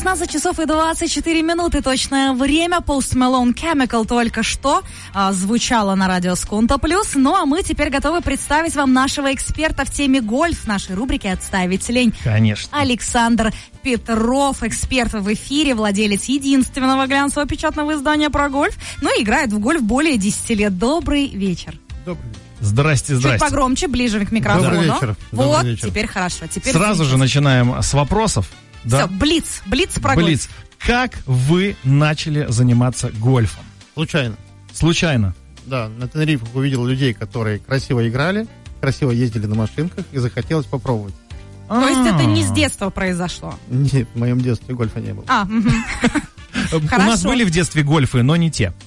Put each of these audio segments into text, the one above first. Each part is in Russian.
16 часов и 24 минуты, точное время. Post Malone Chemical только что звучало на радио Скунто Плюс. Ну а мы теперь готовы представить вам нашего эксперта в теме гольф в нашей рубрике «Отставить лень». Конечно. Александр Петров, эксперт в эфире, владелец единственного глянцевого печатного издания про гольф. Ну и играет в гольф более 10 лет. Добрый вечер. Добрый вечер. Здрасте. Чуть погромче, ближе к микрофону. Добрый вечер. Вот, Добрый вечер. теперь хорошо. Теперь Сразу же начинаем с вопросов. Все, блиц про гольф. Как вы начали заниматься гольфом? Случайно? Да, на Тенерифе увидел людей, которые красиво играли, красиво ездили на машинках, и захотелось попробовать. То есть это не с детства произошло? Нет, в моем детстве гольфа не было. У нас были в детстве гольфы, но не те.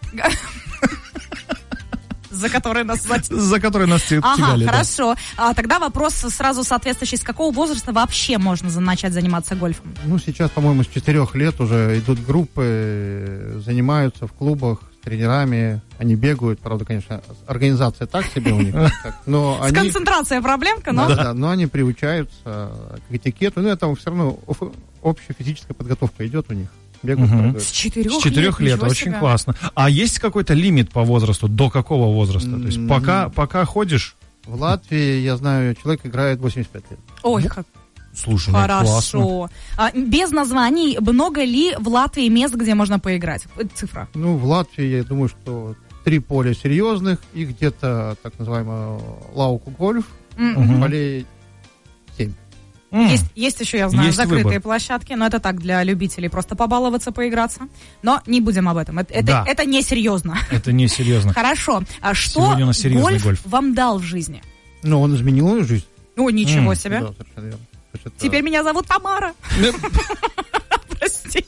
За которые нас тягали. Ага, хорошо. Тогда вопрос сразу соответствующий. С какого возраста вообще можно начать заниматься гольфом? Ну, сейчас, по-моему, с 4 лет уже идут группы, занимаются в клубах с тренерами. Они бегают, правда, конечно, организация так себе у них. С концентрацией проблемка, но... Да, но они приучаются к этикету. Ну, это все равно общая физическая подготовка идет у них. С 4 лет, очень классно. А есть какой-то лимит по возрасту? До какого возраста? То есть пока ходишь? В Латвии, я знаю, человек играет 85 лет. Ой, как слушай, хорошо. Без названий, много ли в Латвии мест, где можно поиграть? Цифра. Ну, в Латвии, я думаю, что 3 поля серьезных и где-то так называемый лауку-гольф, полей 7. Есть еще, я знаю, закрытые выбор. Площадки, но это так, для любителей, просто побаловаться, поиграться. Но не будем об этом, это несерьезно. Это несерьезно. Хорошо, что гольф вам дал в жизни? Ну, он изменил мою жизнь. О, ничего себе. Да, совершенно верно. Теперь меня зовут Тамара. Простите.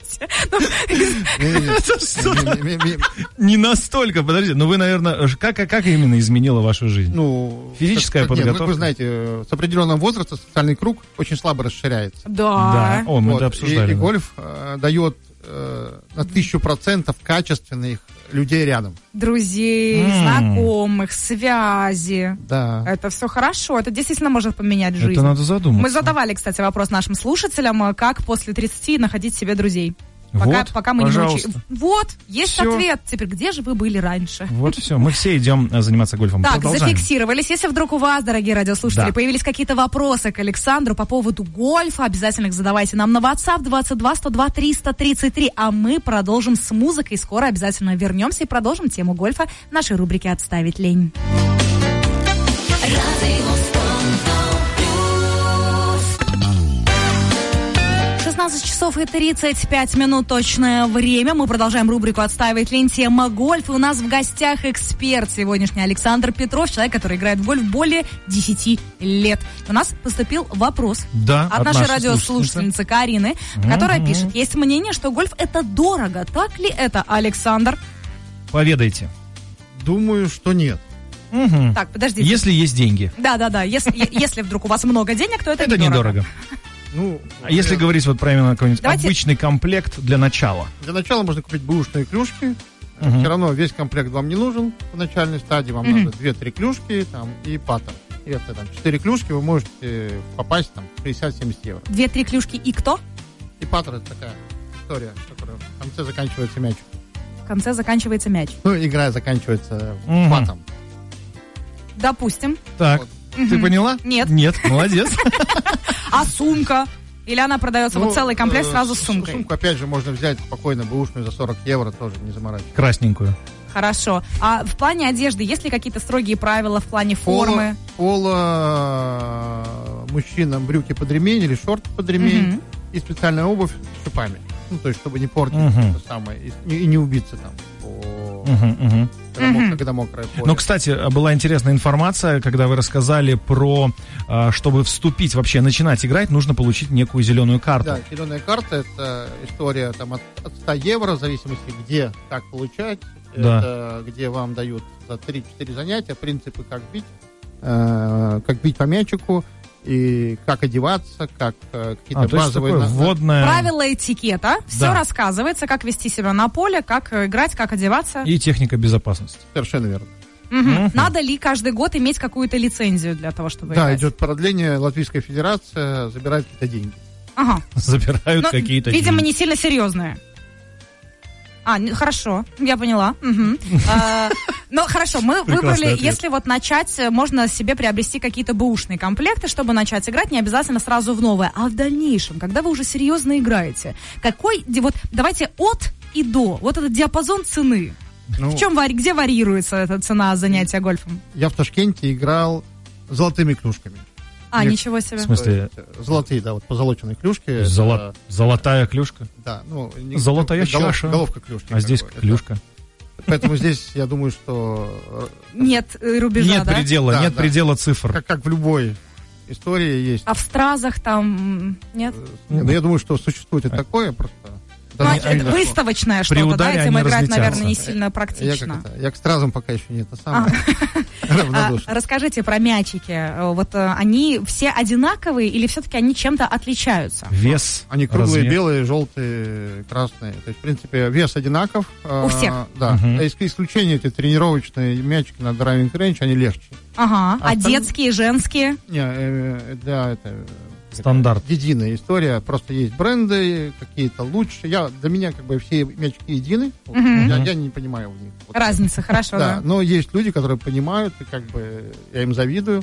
Не настолько, подождите. Но вы, наверное, как именно изменило вашу жизнь? Ну, физическая подготовка? Вы знаете, с определенного возраста социальный круг очень слабо расширяется. Да. Мы это обсуждали. И гольф дает на 1000% качественных людей рядом. Друзей, знакомых, связи. Да. Это все хорошо. Это действительно может поменять жизнь. Это надо задуматься. Мы задавали, кстати, вопрос нашим слушателям, как после 30 находить себе друзей. Пока мы не научились. Вот, есть всё. Ответ. Теперь, где же вы были раньше? Вот все, мы все идем заниматься гольфом. Так, Продолжаем. зафиксировались. Если вдруг у вас, дорогие радиослушатели, Да. появились какие-то вопросы к Александру по поводу гольфа, обязательно их задавайте нам на WhatsApp 22 102 333. А мы продолжим с музыкой. Скоро обязательно вернемся и продолжим тему гольфа в нашей рубрике «Отставить лень». 16 часов и 35 минут точное время. Мы продолжаем рубрику «Отставить лень». Тема гольф. И у нас в гостях эксперт сегодняшний Александр Петров, человек, который играет в гольф более 10 лет. У нас поступил вопрос от нашей радиослушательницы Карины, которая пишет: есть мнение, что гольф это дорого. Так ли это, Александр? Поведайте. Думаю, что нет. Так, подождите. Если есть деньги. Да. Если вдруг у вас много денег, то это недорого. Ну, а если говорить вот про именно какой-нибудь обычный комплект для начала? Для начала можно купить бэушные клюшки. Все равно весь комплект вам не нужен в начальной стадии. Вам надо 2-3 клюшки и паттер. И это 4 клюшки вы можете попасть 60-70 евро. 2-3 клюшки и кто? И паттер — это такая история, в которой в конце заканчивается мяч. В конце заканчивается мяч. Ну, игра заканчивается паттом. Допустим. Так. Ты поняла? Нет. Нет, молодец. А сумка? Или она продается целый комплект сразу с сумкой? Сумку, опять же, можно взять спокойно бэушную за 40 евро, тоже не заморачиваться. Красненькую. Хорошо. А в плане одежды есть ли какие-то строгие правила в плане формы? Поло мужчинам брюки под ремень или шорты под ремень и специальная обувь с шипами. Ну, то есть, чтобы не портить это самое и не убиться там. Когда мокрое поле. Ну, кстати, была интересная информация, когда вы рассказали про, чтобы вступить, вообще начинать играть, нужно получить некую зеленую карту. Да, зеленая карта — это история от 100 евро, в зависимости, где, как получать. Да. Это где вам дают за 3-4 занятия принципы, как бить по мячику, и как одеваться, как какие-то базовые... вводное... Правила этикета, все рассказывается, как вести себя на поле, как играть, как одеваться. И техника безопасности. Совершенно верно. Надо ли каждый год иметь какую-то лицензию для того, чтобы играть? Да, идет продление, Латвийская Федерация забирает какие-то деньги. Ага. забирают какие-то... Видимо, не сильно серьезные. Хорошо, я поняла. Ну, хорошо, мы выбрали, если вот начать, можно себе приобрести какие-то бэушные комплекты, чтобы начать играть, не обязательно сразу в новое. А в дальнейшем, когда вы уже серьезно играете, давайте от и до, вот этот диапазон цены. Где варьируется эта цена занятия гольфом? Я в Ташкенте играл золотыми клюшками. Ничего себе. В смысле? Золотые, да, вот позолоченные клюшки. Золотая клюшка? Да. Золотая чаша. Головка клюшки. А здесь клюшка. Поэтому здесь, я думаю, что... Нет рубежа, нет предела, нет предела цифр. Как в любой истории есть. А в стразах там нет? Я думаю, что существует и такое просто... Выставочное что-то, да, этим играть, наверное, не сильно практично. Я к стразам пока еще не равнодушен. Расскажите про мячики. Вот они все одинаковые или все-таки они чем-то отличаются? Вес, они круглые, размер. Белые, желтые, красные. То есть, в принципе, вес одинаков. У всех? Да. Исключение эти тренировочные мячики на драйвинг рейндж, они легче. Ага. А детские, женские? Да, это... Стандарт. Единая история. Просто есть бренды какие-то лучше. Для меня как бы все мячики едины. Я не понимаю в них. Разница, хорошо, да. Но есть люди, которые понимают, и как бы я им завидую.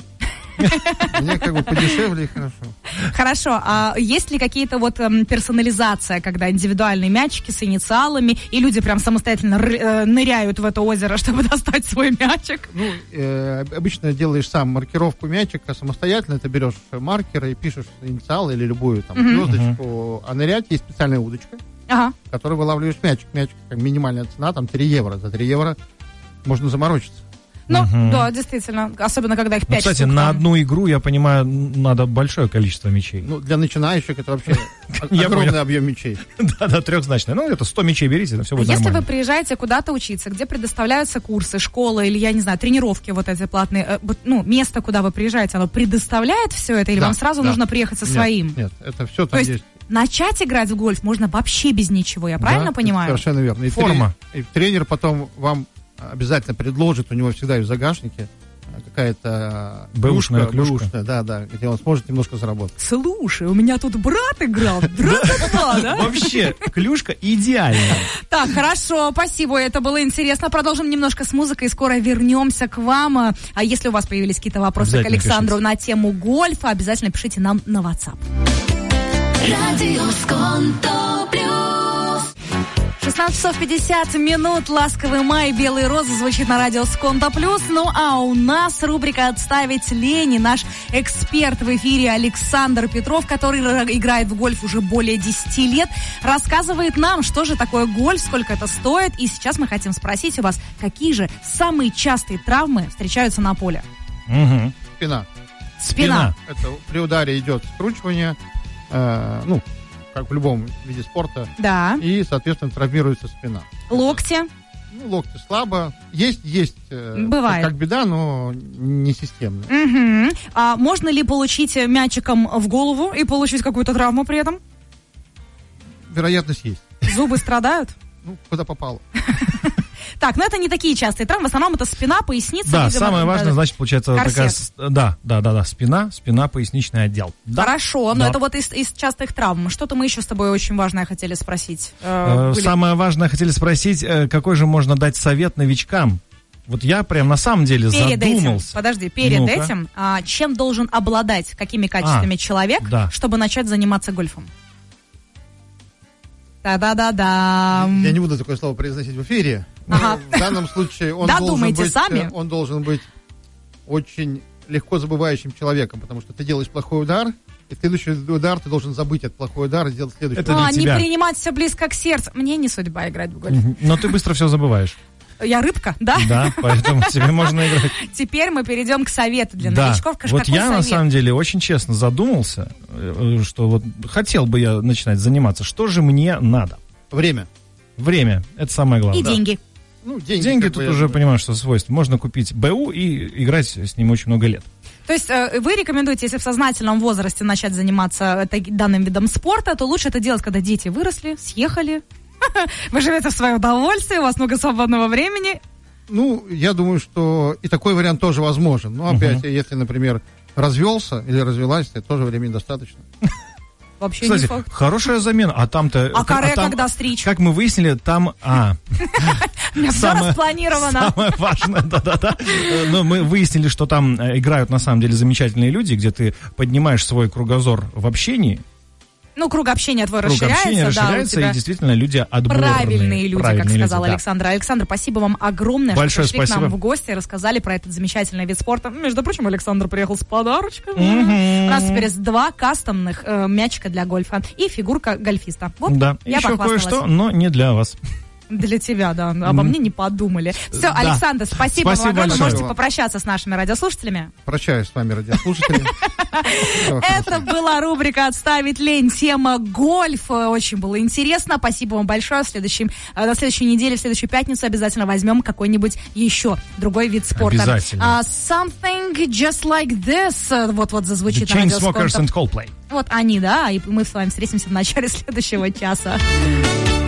Мне как бы подешевле и хорошо. Хорошо. А есть ли какие-то персонализация, когда индивидуальные мячики с инициалами, и люди прям самостоятельно ныряют в это озеро, чтобы достать свой мячик? Обычно делаешь сам маркировку мячика самостоятельно. Ты берешь маркер и пишешь инициалы или любую там звездочку. А нырять есть специальная удочка, которой вылавливаешь мячик. Мячик, как минимальная цена, там 3 евро. За 3 евро можно заморочиться. Да, действительно. Особенно, когда их 5 кстати, штук. на одну игру, я понимаю, надо большое количество мячей. Для начинающих это вообще огромный объем мячей. Да, трехзначное. Это 100 мячей берите, все будет нормально. Если вы приезжаете куда-то учиться, где предоставляются курсы, школы или, я не знаю, тренировки вот эти платные, место, куда вы приезжаете, оно предоставляет все это или вам сразу нужно приехать со своим? Нет, это все там есть. Начать играть в гольф можно вообще без ничего, я правильно понимаю? Совершенно верно. Форма. И тренер потом вам обязательно предложит, у него всегда есть в загашнике какая-то бэушная клюшка, да, где он сможет немножко заработать. Слушай, у меня тут брат играл, да? Вообще, клюшка идеальная. Так, хорошо, спасибо, это было интересно. Продолжим немножко с музыкой, скоро вернемся к вам. А если у вас появились какие-то вопросы к Александру на тему гольфа, обязательно пишите нам на WhatsApp. Радио Сконто Плюс. 16 часов 50 минут, ласковый май, белые розы звучит на радио Сконто Плюс. А у нас рубрика «Отставить лень». Наш эксперт в эфире Александр Петров, который играет в гольф уже более 10 лет, рассказывает нам, что же такое гольф, сколько это стоит. И сейчас мы хотим спросить у вас, какие же самые частые травмы встречаются на поле? Спина. Это при ударе идет скручивание, как в любом виде спорта. Да. И, соответственно, травмируется спина. Локти? Локти слабо. Есть. Бывает. Как беда, но не системно. Угу. А можно ли получить мячиком в голову и получить какую-то травму при этом? Вероятность есть. Зубы страдают? Куда попало. Так, это не такие частые травмы, в основном это спина, поясница. Да, самое важное, значит, получается корсет. такая... спина, поясничный отдел. Да. Хорошо, но это вот из частых травм. Что-то мы еще с тобой очень важное хотели спросить. Самое важное хотели спросить, какой же можно дать совет новичкам? Вот я прям на самом деле задумался. Перед этим, чем должен обладать, какими качествами человек, чтобы начать заниматься гольфом? Да-да-да-да. Я не буду такое слово произносить в эфире. В данном случае он должен быть очень легко забывающим человеком, потому что ты делаешь плохой удар, и следующий удар ты должен забыть этот плохой удар и сделать следующий. Не принимать все близко к сердцу. Мне не судьба играть в гольф. Но ты быстро все забываешь. Я рыбка, да? Да, поэтому тебе можно играть. Теперь мы перейдем к совету для новичков. Вот я на самом деле очень честно задумался, что вот хотел бы я начинать заниматься. Что же мне надо? Время, это самое главное. И деньги. Деньги тут уже понимаю, что свойство. Можно купить БУ и играть с ним очень много лет. То есть вы рекомендуете, если в сознательном возрасте начать заниматься данным видом спорта, то лучше это делать, когда дети выросли, съехали, вы живете в свое удовольствие, у вас много свободного времени. Я думаю, что и такой вариант тоже возможен. Но опять, если, например, развелся или развелась, то тоже времени достаточно. Вообще Кстати, не факт. хорошая замена. А там-то... А каре там, когда стричь? Как мы выяснили, там... У меня все распланировано. Самое важное, да-да-да. Но мы выяснили, что там играют на самом деле замечательные люди, где ты поднимаешь свой кругозор в общении. Ну, круг общения твой расширяется. Круг общения расширяется, и действительно люди отборные. Правильные люди, как сказал люди, Александр. Да. Александр, спасибо вам огромное, большое что пришли спасибо. к нам в гости, рассказали про этот замечательный вид спорта. Между прочим, Александр приехал с подарочками. У нас теперь есть 2 кастомных мячика для гольфа и фигурка гольфиста. Вот, да, я еще похвасталась. кое-что, но не для вас. Для тебя, да. Обо мне не подумали. Все, да. Александр, спасибо вам огромное. Вы можете попрощаться с нашими радиослушателями. Прощаюсь с вами, радиослушатели. Это была рубрика «Отставить лень». Тема гольф. Очень было интересно. Спасибо вам большое. На следующей неделе, в следующую пятницу обязательно возьмем какой-нибудь еще другой вид спорта. Обязательно. Something just like this. Вот зазвучит на Chainsmokers and Coldplay. Вот они, да. И мы с вами встретимся в начале следующего часа.